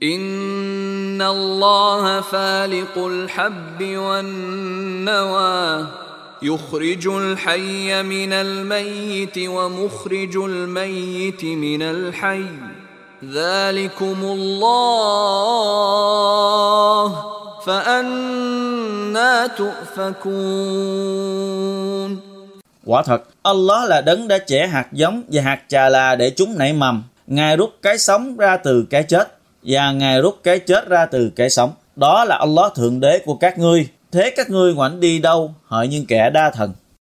Inna Allaha faliqul habbi wan nawa yukhrijul hayya minal mayyiti wa mukhrijul mayyiti minal hayy Dhalikumullah fa anna tu'fakun. Quả thật, Allah là đấng đã chẻ hạt giống và hạt chà là để chúng nảy mầm. Ngài rút cái sống ra từ cái chết, và Ngài rút cái chết ra từ cái sống. Đó là Allah thượng đế của các ngươi. Thế các ngươi ngoảnh đi đâu hỡi những kẻ đa thần.